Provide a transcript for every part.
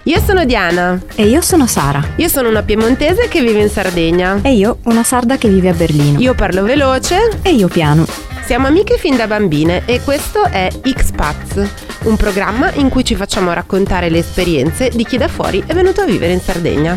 Io sono Diana. E io sono Sara. Io sono una piemontese che vive in Sardegna. E io una sarda che vive a Berlino. Io parlo veloce. E io piano. Siamo amiche fin da bambine e questo è X-Paz, un programma in cui ci facciamo raccontare le esperienze di chi da fuori è venuto a vivere in Sardegna.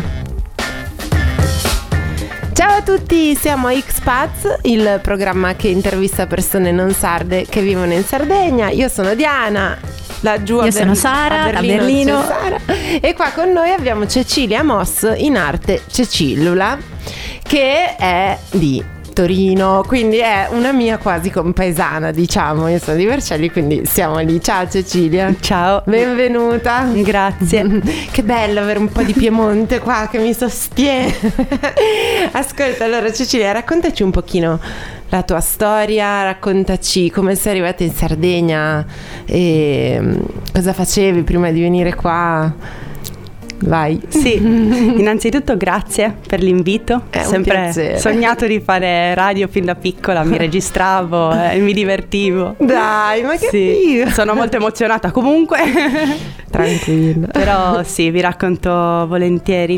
Ciao a tutti, siamo a X-Paz, il programma che intervista persone non sarde che vivono in Sardegna. Io sono Diana. Io sono Sara, a Berlino. Sara. E qua con noi abbiamo Cecilia Moss, in arte Cecillula, che è di Torino, quindi è una mia quasi compaesana, diciamo. Io sono di Vercelli, quindi siamo lì. Ciao Cecilia. Ciao. Benvenuta. Grazie. Che bello avere un po' di Piemonte qua che mi sostiene. Ascolta, allora Cecilia, raccontaci un pochino la tua storia, raccontaci come sei arrivata in Sardegna e cosa facevi prima di venire qua. Vai. Sì, innanzitutto grazie per l'invito. È sempre un piacere. Sognato di fare radio fin da piccola, mi registravo e mi divertivo. Dai, ma che sì, figo. sono molto emozionata comunque. Tranquilla. Però sì, vi racconto volentieri.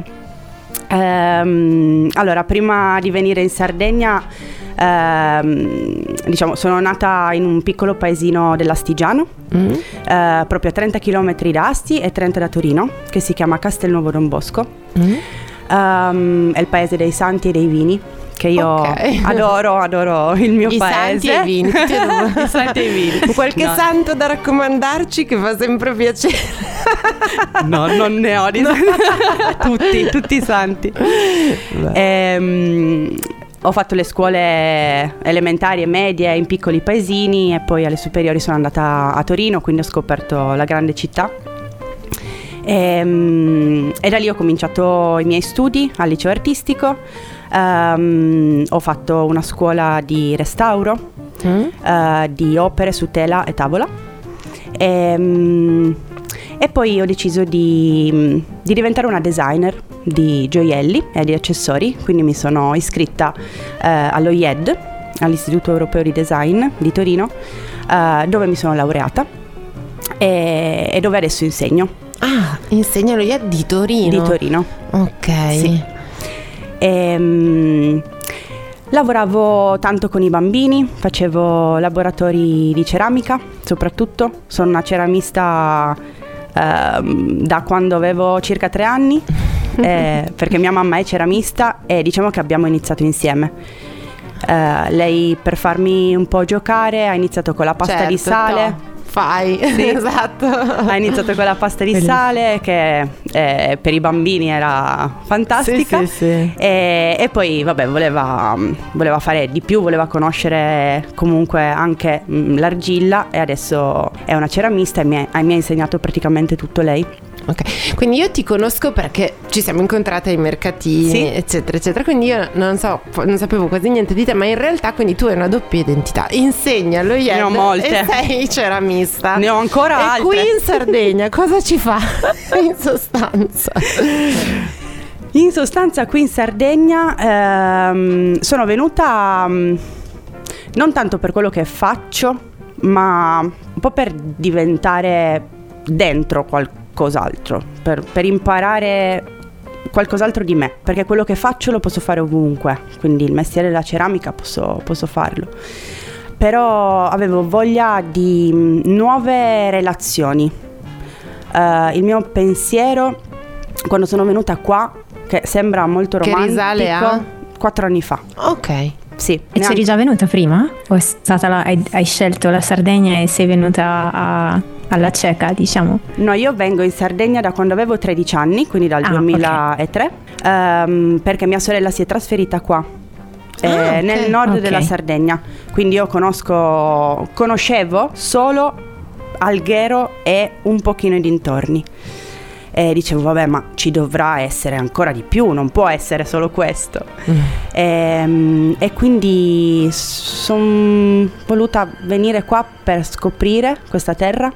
Allora, prima di venire in Sardegna, diciamo, sono nata in un piccolo paesino dell'Astigiano, proprio a 30 km da Asti e 30 da Torino, che si chiama Castelnuovo Don Bosco. È il paese dei santi e dei vini, che io adoro il mio paese. I santi e i vini. I santi e i vini. Qualche santo da raccomandarci che fa sempre piacere? No, non ne ho di tutti i santi. Ho fatto le scuole elementari e medie in piccoli paesini e poi alle superiori sono andata a Torino, quindi ho scoperto la grande città. E da lì ho cominciato i miei studi al liceo artistico. Ho fatto una scuola di restauro, di opere su tela e tavola. E poi ho deciso di diventare una designer di gioielli e di accessori, quindi mi sono iscritta allo IED, all'Istituto Europeo di Design di Torino, dove mi sono laureata e dove adesso insegno. Ah, insegni allo IED di Torino? Di Torino. Ok. Sì. Lavoravo tanto con i bambini, facevo laboratori di ceramica, soprattutto. Sono una ceramista da quando avevo circa 3 anni, perché mia mamma è ceramista e diciamo che abbiamo iniziato insieme. Lei, per farmi un po' giocare, ha iniziato con la pasta di sale. Sì. Esatto. Ha iniziato con la pasta di sale, che per i bambini era fantastica. Sì. E poi vabbè, voleva fare di più, voleva conoscere comunque anche l'argilla, e adesso è una ceramista e mi ha insegnato praticamente tutto lei. Ok, quindi io ti conosco perché ci siamo incontrate ai mercatini, sì, eccetera eccetera, quindi io non sapevo quasi niente di te, ma in realtà quindi tu hai una doppia identità, insegni allo IED, ne ho molte, e sei ceramista, ne ho ancora altre. E qui in Sardegna cosa ci fa in sostanza? In sostanza qui in Sardegna sono venuta non tanto per quello che faccio, ma un po' per diventare dentro qualcos'altro, per imparare qualcos'altro di me, perché quello che faccio lo posso fare ovunque, quindi il mestiere della ceramica posso farlo, però avevo voglia di nuove relazioni. Il mio pensiero quando sono venuta qua, che sembra molto romantico, che risale a 4 anni fa. Ok. Sì. E c'eri già venuta prima? O è stata hai scelto la Sardegna e sei venuta alla cieca, diciamo? No, io vengo in Sardegna da quando avevo 13 anni, quindi dal 2003, perché mia sorella si è trasferita qua, nel nord della Sardegna, quindi io conoscevo solo Alghero e un pochino i dintorni. E dicevo vabbè, ma ci dovrà essere ancora di più, non può essere solo questo. E quindi sono voluta venire qua per scoprire questa terra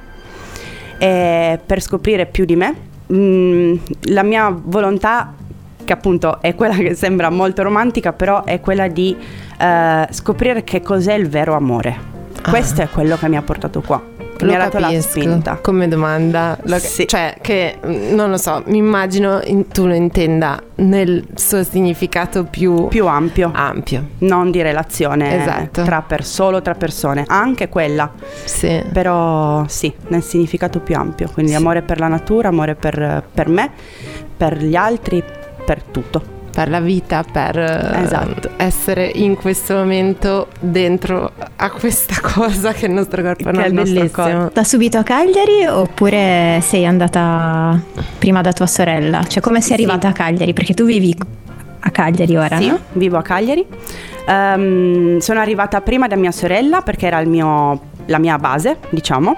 e per scoprire più di me. La mia volontà, che appunto è quella che sembra molto romantica, però è quella di scoprire che cos'è il vero amore. Questo è quello che mi ha portato qua. mi ha dato la spinta. Come domanda, sì. Cioè che non lo so, mi immagino tu lo intenda nel suo significato più ampio, non di relazione, esatto, solo tra persone, anche quella, sì, però sì, nel significato più ampio, quindi sì. Amore per la natura, amore per me, per gli altri, per tutto, per la vita, per esatto. Essere in questo momento dentro a questa cosa che è il nostro corpo, che è bellissimo. Da subito a Cagliari oppure sei andata prima da tua sorella? Cioè come sei arrivata a Cagliari? Perché tu vivi a Cagliari ora, sì, no? Vivo a Cagliari. Sono arrivata prima da mia sorella perché era la mia base, diciamo.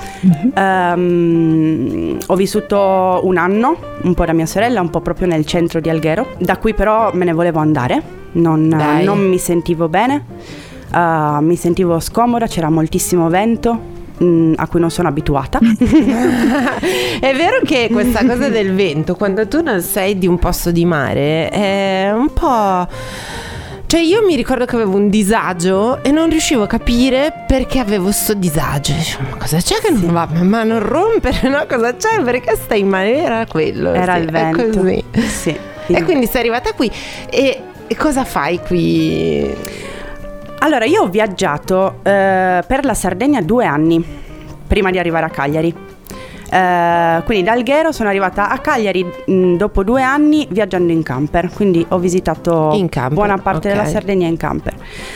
Ho vissuto un anno, un po' da mia sorella, un po' proprio nel centro di Alghero, da cui però me ne volevo andare, non mi sentivo bene, mi sentivo scomoda, c'era moltissimo vento a cui non sono abituata. È vero che questa cosa del vento, quando tu non sei di un posto di mare, è un po'... Cioè io mi ricordo che avevo un disagio e non riuscivo a capire perché avevo sto disagio. Ma cosa c'è che non va? Ma non rompere, no? Cosa c'è? Perché stai in mare? Era quello. Era il vento. Così. Sì. E quindi sei arrivata qui. E cosa fai qui? Allora, io ho viaggiato per la Sardegna 2 anni prima di arrivare a Cagliari. Quindi da Alghero sono arrivata a Cagliari dopo 2 anni viaggiando in camper, quindi ho visitato buona parte della Sardegna in camper,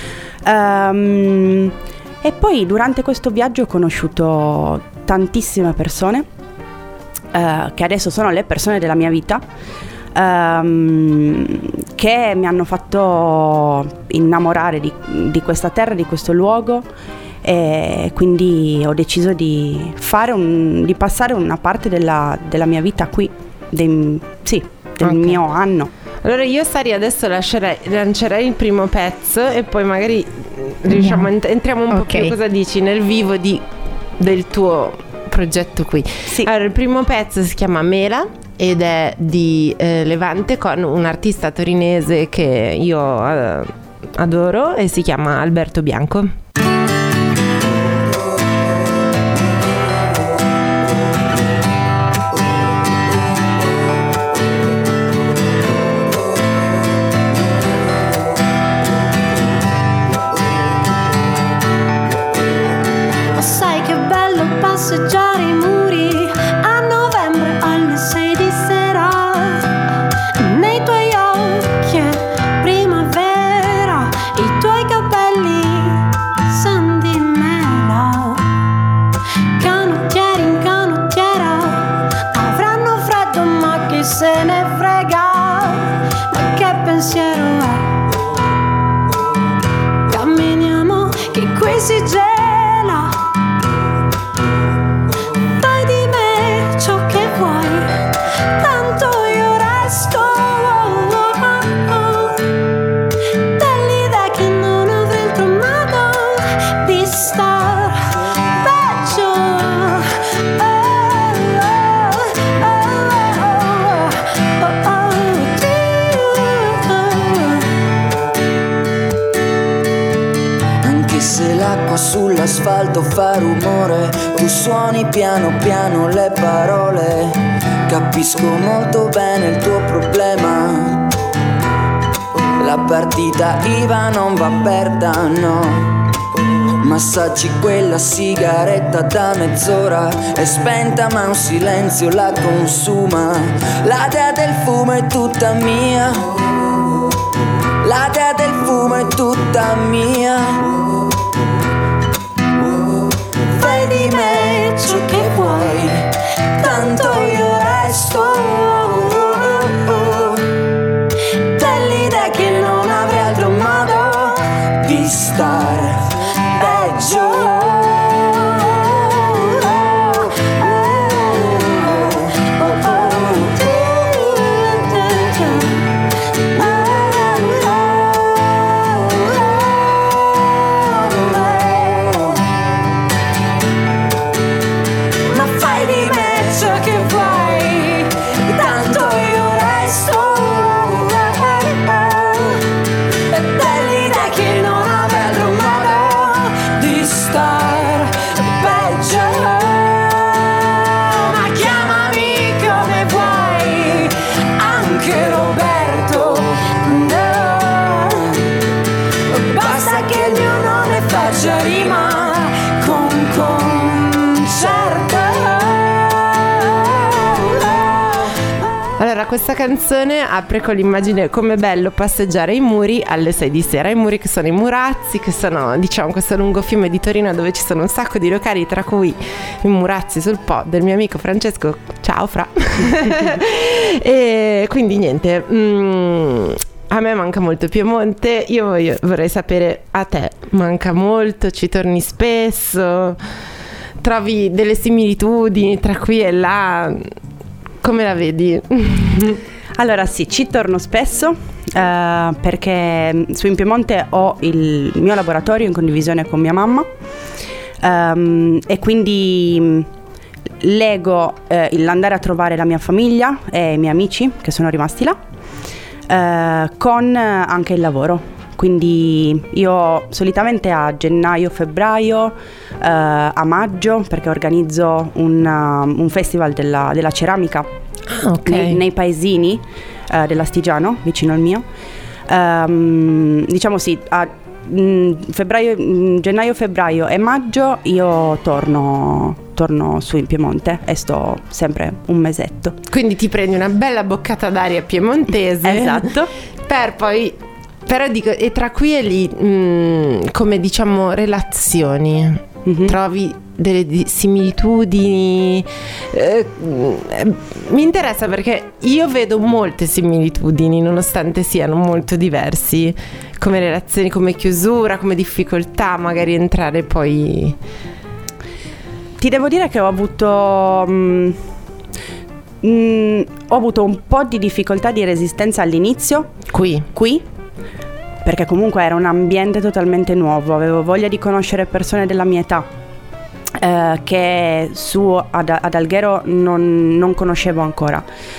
e poi durante questo viaggio ho conosciuto tantissime persone che adesso sono le persone della mia vita, che mi hanno fatto innamorare di questa terra, di questo luogo. E quindi ho deciso di passare una parte della mia vita qui, del mio anno. Allora io Sari adesso lancerei il primo pezzo e poi magari entriamo un po' più, cosa dici, nel vivo del tuo progetto qui. Sì. Allora il primo pezzo si chiama Mela ed è di Levante, con un artista torinese che io adoro e si chiama Alberto Bianco. Passeggiare i muri a novembre alle 6 di sera, nei tuoi occhi è primavera, i tuoi capelli san di mela, canottieri in canottiera avranno freddo ma chi se ne frega, ma che pensiero è, camminiamo che qui si gela. Sull'asfalto fa rumore, tu suoni piano piano le parole, capisco molto bene il tuo problema, la partita IVA non va aperta, no, massaggi quella sigaretta da mezz'ora, è spenta ma un silenzio la consuma, la dea del fumo è tutta mia, la dea del fumo è tutta mia. Fai di me ciò che vuoi, tanto io resto dell'idea che non avrei altro modo di star peggio. Allora, questa canzone apre con l'immagine com'è bello passeggiare ai muri alle 6 di sera. I muri che sono i Murazzi, che sono, diciamo, questo lungo fiume di Torino dove ci sono un sacco di locali, tra cui i Murazzi sul Po del mio amico Francesco. Ciao Fra. E quindi niente, a me manca molto Piemonte. Io vorrei sapere, a te manca molto? Ci torni spesso? Trovi delle similitudini tra qui e là? Come la vedi? Allora sì, ci torno spesso perché su in Piemonte ho il mio laboratorio in condivisione con mia mamma e quindi lego l'andare a trovare la mia famiglia e i miei amici che sono rimasti là con anche il lavoro. Quindi io solitamente a gennaio-febbraio, a maggio, perché organizzo un festival della ceramica nei paesini dell'Astigiano, vicino al mio. Diciamo sì, a gennaio-febbraio e maggio io torno su in Piemonte e sto sempre un mesetto. Quindi ti prendi una bella boccata d'aria piemontese. Esatto. Per poi... Però dico, e tra qui e lì, come diciamo relazioni, trovi delle similitudini? Mi interessa perché io vedo molte similitudini nonostante siano molto diversi, come relazioni, come chiusura, come difficoltà magari entrare poi. Ti devo dire che ho avuto un po' di difficoltà di resistenza all'inizio qui perché comunque era un ambiente totalmente nuovo, avevo voglia di conoscere persone della mia età che ad Alghero non conoscevo ancora.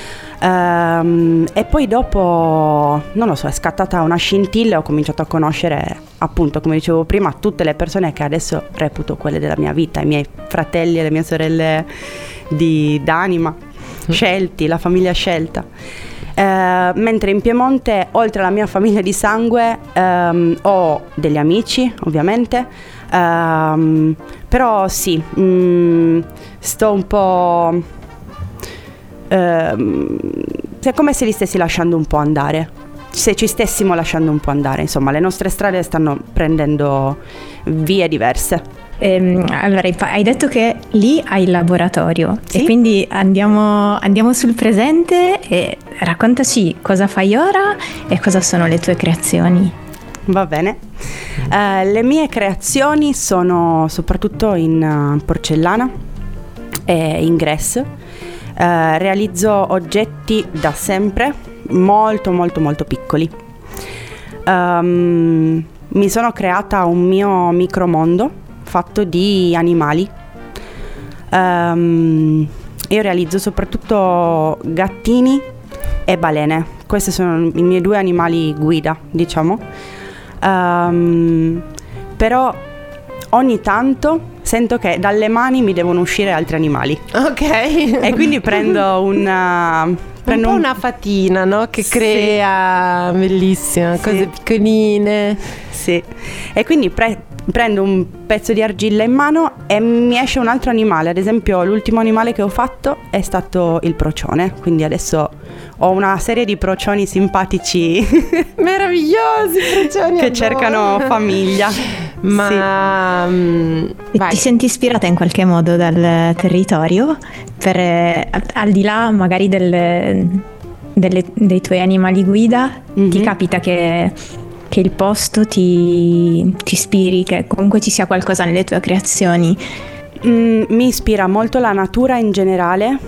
E poi dopo, non lo so, è scattata una scintilla e ho cominciato a conoscere, appunto, come dicevo prima, tutte le persone che adesso reputo quelle della mia vita, i miei fratelli e le mie sorelle d'anima, scelti, la famiglia scelta. Mentre in Piemonte, oltre alla mia famiglia di sangue, ho degli amici, ovviamente, però sì, sto un po'... è come se li stessi lasciando un po' andare, se ci stessimo lasciando un po' andare, insomma le nostre strade stanno prendendo vie diverse. Allora hai detto che lì hai il laboratorio, sì? E quindi andiamo sul presente e raccontaci cosa fai ora e cosa sono le tue creazioni. Va bene, le mie creazioni sono soprattutto in porcellana e in grès. Realizzo oggetti da sempre molto molto molto piccoli. Mi sono creata un mio micromondo fatto di animali. Io realizzo soprattutto gattini e balene. Questi sono i miei due animali guida, diciamo. Però ogni tanto sento che dalle mani mi devono uscire altri animali. Ok. E quindi prendo una fatina, no? Che sì, crea, bellissima, sì, cose piccoline. Sì. E quindi prendo un pezzo di argilla in mano e mi esce un altro animale. Ad esempio l'ultimo animale che ho fatto è stato il procione. Quindi adesso ho una serie di procioni simpatici meravigliosi, procioni che cercano famiglia. Ma sì. Ti senti ispirata in qualche modo dal territorio al di là magari dei tuoi animali guida? Ti capita che il posto ti ispiri, che comunque ci sia qualcosa nelle tue creazioni? Mi ispira molto la natura in generale,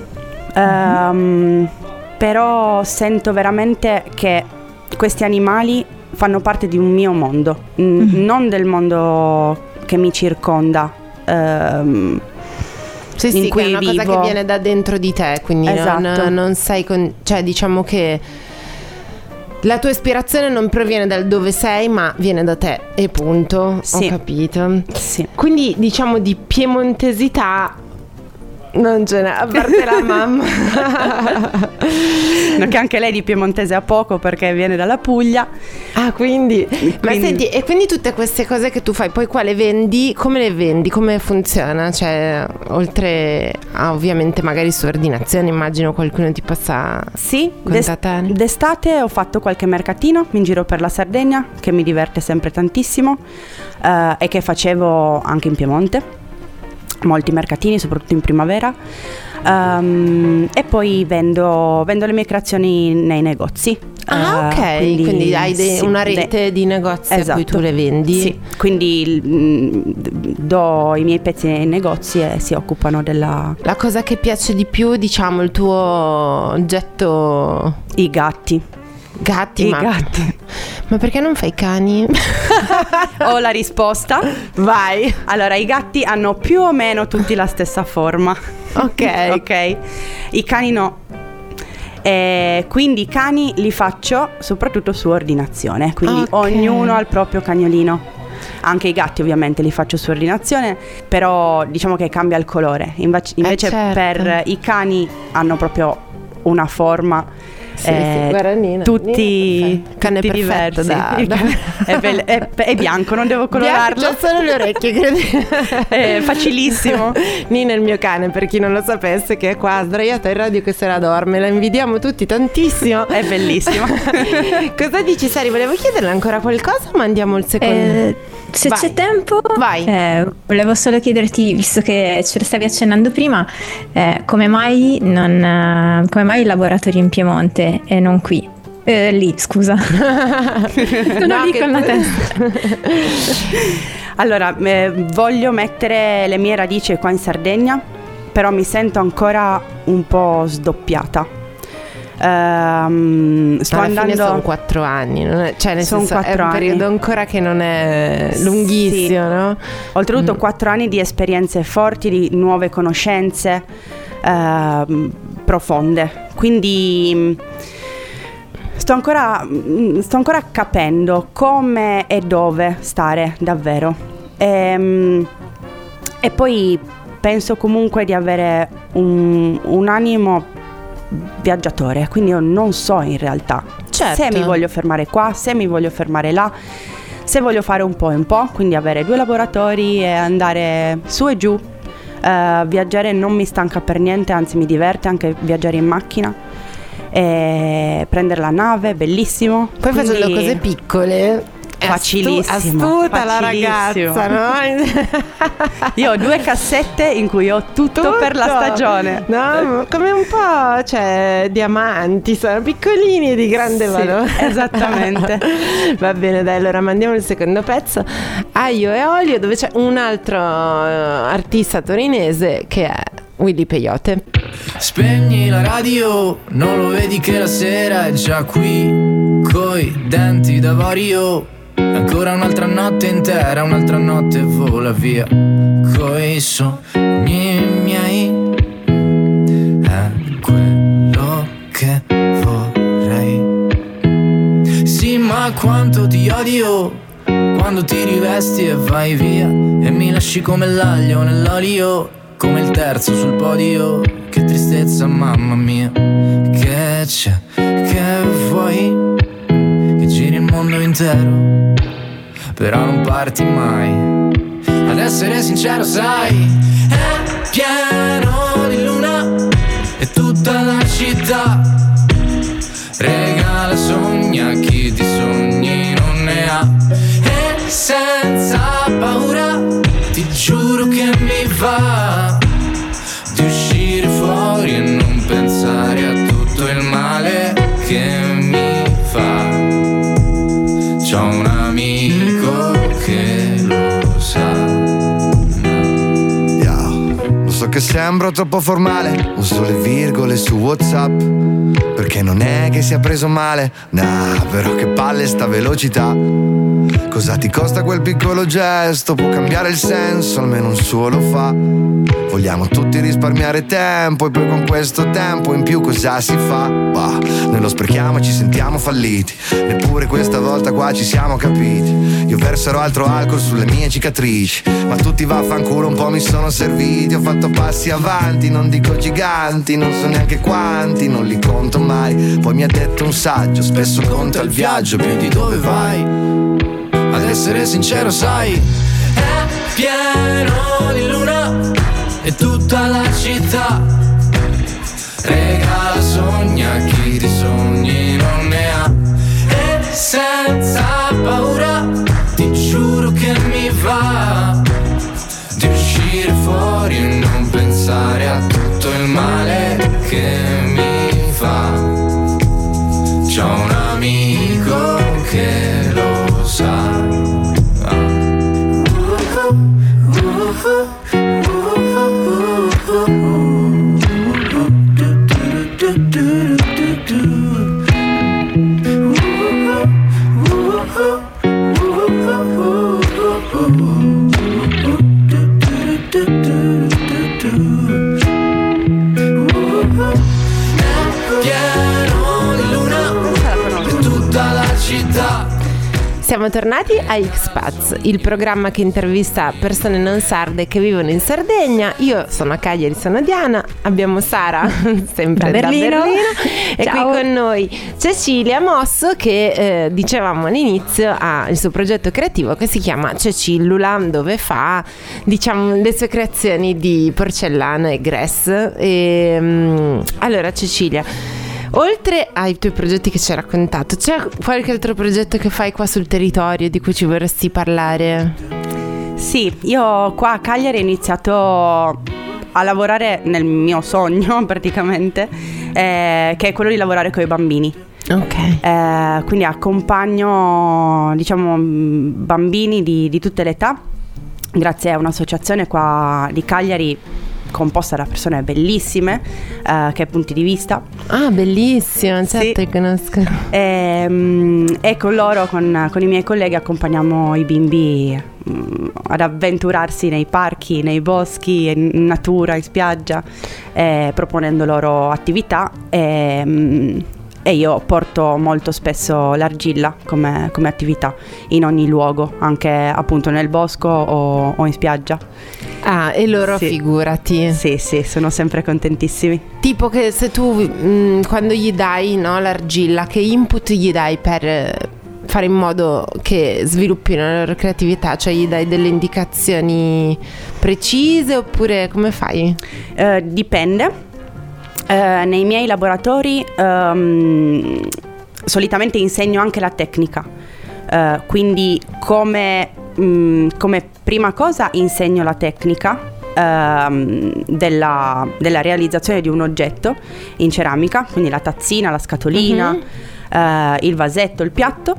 però sento veramente che questi animali fanno parte di un mio mondo, non del mondo che mi circonda. Sì, che è una cosa che viene da dentro di te, quindi esatto, non sei cioè diciamo che la tua ispirazione non proviene dal dove sei, ma viene da te e punto. Sì. Ho capito. Sì. Quindi diciamo di piemontesità Non ce n'è, a parte la mamma. No, che anche lei di piemontese ha poco perché viene dalla Puglia. Ah, quindi. Ma senti, e quindi tutte queste cose che tu fai, poi qua le vendi? Come le vendi? Come funziona? Cioè, oltre a ovviamente magari su ordinazione, immagino qualcuno ti possa contattare. D'estate ho fatto qualche mercatino in giro per la Sardegna, che mi diverte sempre tantissimo, e che facevo anche in Piemonte. Molti mercatini, soprattutto in primavera, e poi vendo le mie creazioni nei negozi. Ok, quindi hai una rete di negozi, esatto, a cui tu le vendi. Sì, quindi do i miei pezzi nei negozi e si occupano della... La cosa che piace di più, diciamo, il tuo oggetto? I gatti. Gatti. Ma perché non fai cani? Ho la risposta. Vai. Allora, i gatti hanno più o meno tutti la stessa forma. Ok. I cani no. Quindi i cani li faccio soprattutto su ordinazione. Quindi ognuno ha il proprio cagnolino. Anche i gatti ovviamente li faccio su ordinazione, però diciamo che cambia il colore. Invece certo. Per i cani hanno proprio una forma. Sì, guarda Nina, tutti cane tutti perfetto diversi. È bianco, non devo colorarlo. C'ho solo le orecchie, credi? È facilissimo. Nina è il mio cane, per chi non lo sapesse, che è qua sdraiata in radio che se la dorme. La invidiamo tutti tantissimo. È bellissima. Cosa dici, Sari? Volevo chiederle ancora qualcosa, ma andiamo al secondo. Se c'è tempo, vai. Volevo solo chiederti, visto che ce lo stavi accennando prima, come mai il laboratorio in Piemonte e non qui? Lì, scusa. Sono lì con la testa. Allora, voglio mettere le mie radici qua in Sardegna, però mi sento ancora un po' sdoppiata. Sto andando. Sono 4 anni, non è, cioè nel senso è un periodo ancora che non è lunghissimo, sì. No? Oltretutto 4 anni di esperienze forti, di nuove conoscenze profonde. Quindi sto ancora capendo come e dove stare davvero. E poi penso comunque di avere un animo viaggiatore, quindi io non so in realtà se mi voglio fermare qua, se mi voglio fermare là, se voglio fare un po' e un po', quindi avere 2 laboratori e andare su e giù. Viaggiare non mi stanca per niente, anzi mi diverte anche viaggiare in macchina e prendere la nave, bellissimo. Poi facendo cose piccole. Facilissimo. Astuta la ragazza, no? Io ho 2 cassette in cui ho tutto per la stagione. No, come un po', cioè, diamanti, sono piccolini e di grande valore. Esattamente. Va bene, dai, allora mandiamo il secondo pezzo, Aglio e Olio, dove c'è un altro artista torinese che è Willy Peyote. Spegni la radio, non lo vedi che la sera è già qui, coi denti d'avorio. Ancora un'altra notte intera, un'altra notte vola via, coi sogni miei. È quello che vorrei. Sì, ma quanto ti odio quando ti rivesti e vai via, e mi lasci come l'aglio nell'olio, come il terzo sul podio. Che tristezza, mamma mia. Che c'è, che vuoi? Che giri il mondo intero, però non parti mai. Ad essere sincero, sai, è pieno di luna e tutta la città regala sogni a chi di sogni non ne ha. E senza paura ti giuro che mi va di uscire fuori e non pensare a tutto il male che mi fa. C'ho un amico che lo sa. Lo so che sembro troppo formale, uso le virgole su WhatsApp, perché non è che sia preso male. Nah, però che palle sta velocità. Cosa ti costa quel piccolo gesto? Può cambiare il senso, almeno un suo lo fa. Vogliamo tutti risparmiare tempo e poi con questo tempo in più cosa si fa? Bah, noi lo sprechiamo e ci sentiamo falliti. Neppure questa volta qua ci siamo capiti. Io verserò altro alcol sulle mie cicatrici, ma tutti vaffanculo un po' mi sono serviti. Ho fatto passi avanti, non dico giganti, non so neanche quanti, non li conto mai. Poi mi ha detto un saggio, spesso conta il viaggio più di dove vai. Ad essere sincero sai, è pieno di luna e tutta la città regala sogni a chi di sogni non ne ha. E senza paura ti giuro che mi va di uscire fuori e non pensare a tutto il male che mi fa. C'ho un amico che lo sa. Siamo tornati a X-Paz, il programma che intervista persone non sarde che vivono in Sardegna. Io sono a Cagliari, sono Diana, abbiamo Sara, sempre da Berlino. E Ciao. qui con noi Cecilia Mosso che dicevamo all'inizio ha il suo progetto creativo che si chiama Cecillula, dove fa diciamo le sue creazioni di porcellana e grass. Allora Cecilia, oltre ai tuoi progetti che ci hai raccontato, c'è qualche altro progetto che fai qua sul territorio di cui ci vorresti parlare? Sì, io qua a Cagliari ho iniziato a lavorare nel mio sogno praticamente, che è quello di lavorare con i bambini. Ok. Quindi accompagno diciamo bambini di tutte le età grazie a un'associazione qua di Cagliari composta da persone bellissime, che punti di vista. Ah, bellissimo, certo, sì. Conosco. E con loro, con i miei colleghi, accompagniamo i bimbi ad avventurarsi nei parchi, nei boschi, in natura, in spiaggia, proponendo loro attività. E io porto molto spesso l'argilla come attività in ogni luogo, anche appunto nel bosco o in spiaggia. Ah, e loro sì. Figurati. Sì, sono sempre contentissimi. Tipo che se tu quando gli dai, no, l'argilla, che input gli dai per fare in modo che sviluppino la loro creatività? Cioè gli dai delle indicazioni precise oppure come fai? Dipende. Nei miei laboratori solitamente insegno anche la tecnica, quindi come prima cosa insegno la tecnica della realizzazione di un oggetto in ceramica, quindi la tazzina, la scatolina, il vasetto, il piatto,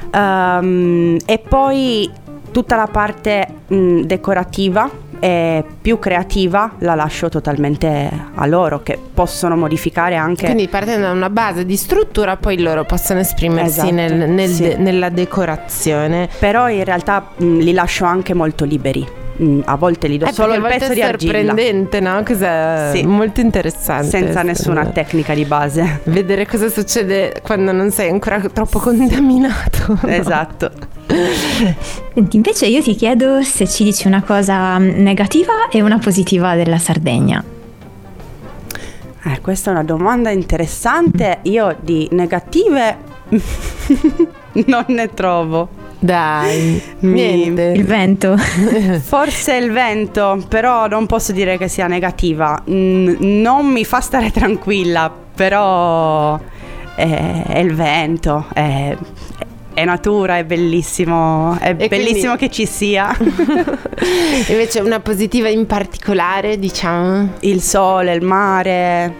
e poi tutta la parte decorativa e più creativa la lascio totalmente a loro, che possono modificare anche. Quindi partendo da una base di struttura poi loro possono esprimersi esatto, sì. Nella decorazione. Però in realtà li lascio anche molto liberi. A volte gli do solo il pezzo di argilla. È sorprendente, no? Cos'è? Sì. Molto interessante. Senza nessuna tecnica di base. Vedere cosa succede quando non sei ancora troppo contaminato. Esatto. Senti, invece io ti chiedo se ci dici una cosa negativa e una positiva della Sardegna. Questa è una domanda interessante. Io di negative non ne trovo. Dai, niente. Il vento. Forse il vento, però non posso dire che sia negativa. Non mi fa stare tranquilla, però è il vento, è natura, è bellissimo, bellissimo che ci sia. Invece una positiva in particolare, diciamo? Il sole, il mare,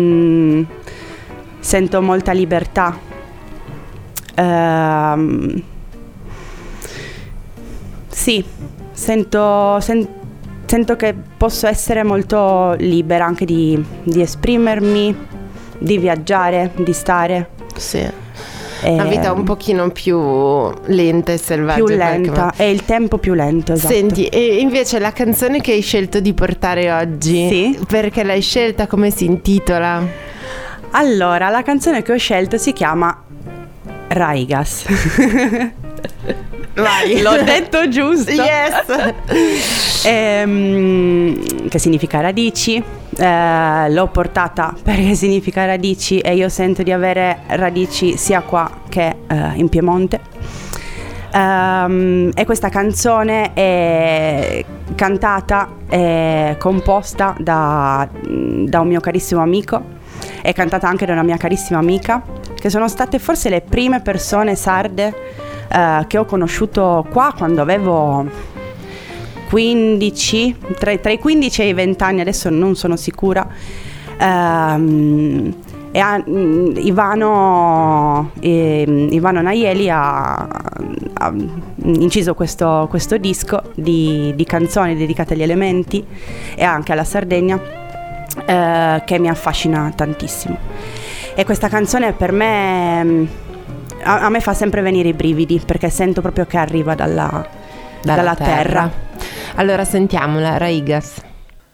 sento molta libertà. Sì, sento che posso essere molto libera anche di esprimermi, di viaggiare, di stare. Sì. Una vita un pochino più lenta e selvaggia. Più lenta, è il tempo più lento, esatto. Senti, e invece la canzone che hai scelto di portare oggi, sì, perché l'hai scelta, come si intitola? Allora, la canzone che ho scelto si chiama Raigas. Vai. L'ho detto giusto? Yes. Che significa radici. L'ho portata perché significa radici e io sento di avere radici sia qua che in Piemonte. E questa canzone è cantata e composta da un mio carissimo amico, è cantata anche da una mia carissima amica, che sono state forse le prime persone sarde che ho conosciuto qua quando avevo 15, tra i 15 e i 20 anni, adesso non sono sicura. Ivano Naieli ha inciso questo disco di canzoni dedicate agli elementi e anche alla Sardegna, che mi affascina tantissimo. E questa canzone per me, a me fa sempre venire i brividi, perché sento proprio che arriva dalla terra. Allora sentiamola, Raigas.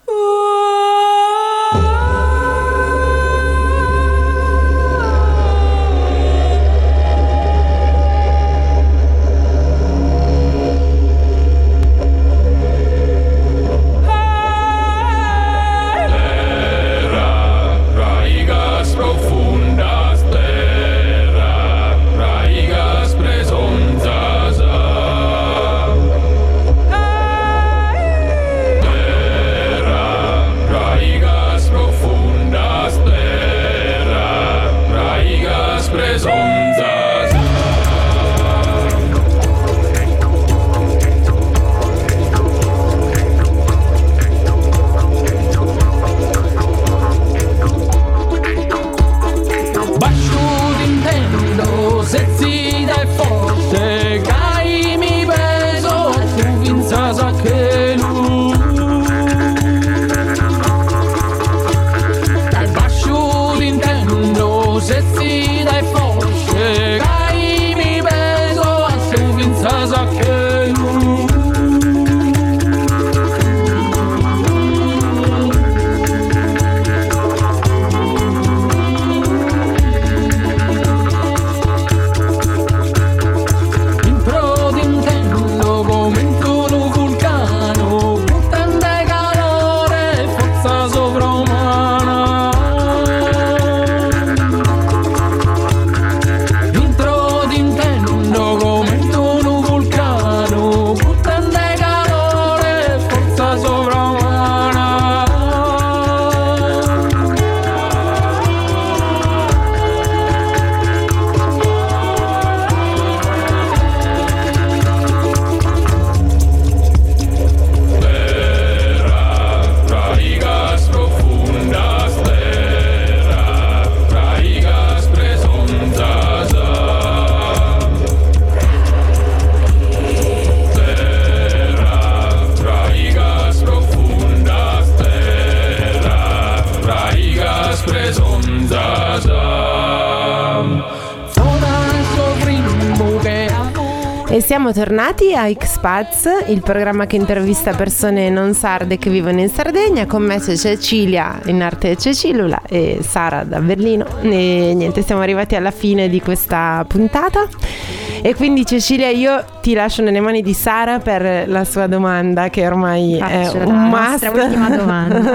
E siamo tornati a X-Paz, il programma che intervista persone non sarde che vivono in Sardegna. Con me c'è Cecilia, in arte Cecilula, e Sara da Berlino. E niente, siamo arrivati alla fine di questa puntata. E quindi Cecilia, io ti lascio nelle mani di Sara per la sua domanda, che ormai è un must. La nostra ultima domanda.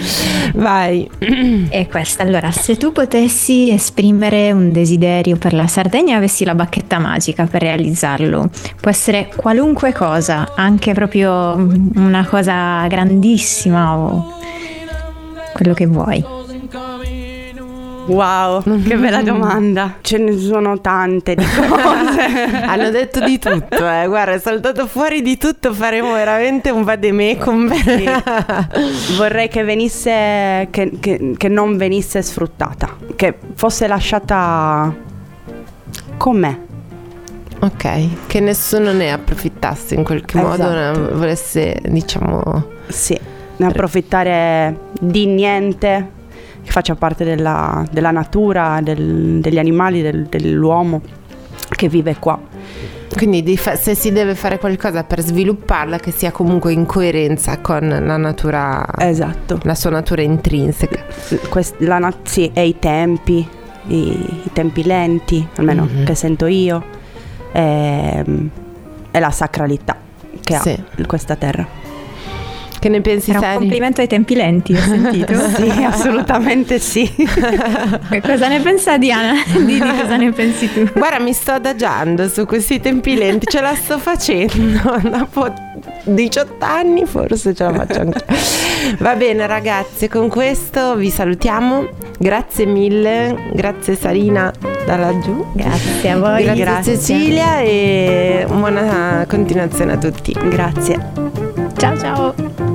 Vai. E questa, allora, se tu potessi esprimere un desiderio per la Sardegna e avessi la bacchetta magica per realizzarlo, può essere qualunque cosa, anche proprio una cosa grandissima o quello che vuoi. Wow, che bella domanda. Ce ne sono tante di cose. Hanno detto di tutto, guarda, è saltato fuori di tutto. Faremo veramente un vademecum. Sì. Vorrei che venisse, che non venisse sfruttata, che fosse lasciata com'è. Ok, che nessuno ne approfittasse in qualche modo, ne volesse, diciamo... Sì, ne approfittare di niente che faccia parte della natura, degli animali, dell'uomo. che vive qua. Quindi se si deve fare qualcosa per svilupparla, che sia comunque in coerenza con la natura, esatto, la sua natura intrinseca. Sì, e i tempi lenti, almeno che sento io, e la sacralità che ha questa terra. Che ne pensi, Era un complimento ai tempi lenti, ho sentito? Sì, assolutamente sì. Cosa ne pensa Diana? Di cosa ne pensi tu? Guarda, mi sto adagiando su questi tempi lenti, ce la sto facendo. Dopo 18 anni forse ce la faccio ancora. Va bene ragazzi, con questo vi salutiamo. Grazie mille, grazie Sarina da laggiù. Grazie a voi. Grazie Cecilia e buona continuazione a tutti. Grazie. Ciao ciao.